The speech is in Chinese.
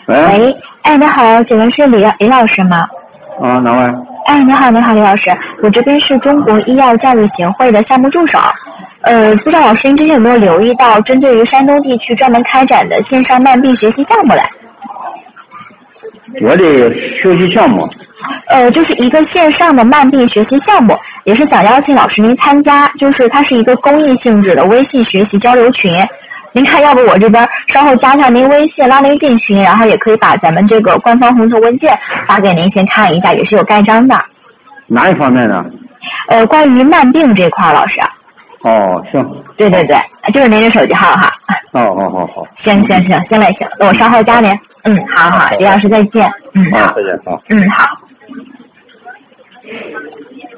喂，哎，你好，请问是李老师吗？ 啊，哪位？ 哎，你好，李老师，我这边是中国医药教育协会的项目助手。不知道老师您之前有没有留意到，针对于山东地区专门开展的线上慢病学习项目嘞？ 我的学习项目。 就是一个线上的慢病学习项目，也是想邀请老师您参加，就是它是一个公益性质的微信学习交流群。您看，要不我这边稍后加上您微信，拉您进群，然后也可以把咱们这个官方红头文件发给您，先看一下，也是有盖章的。 哪一方面的？ 关于慢病这块，老师。 哦，行。 对，就是您的手机号哈。 好。 行嘞，行，那我稍后加您。好，李老师再见。 好，再见，好。 好。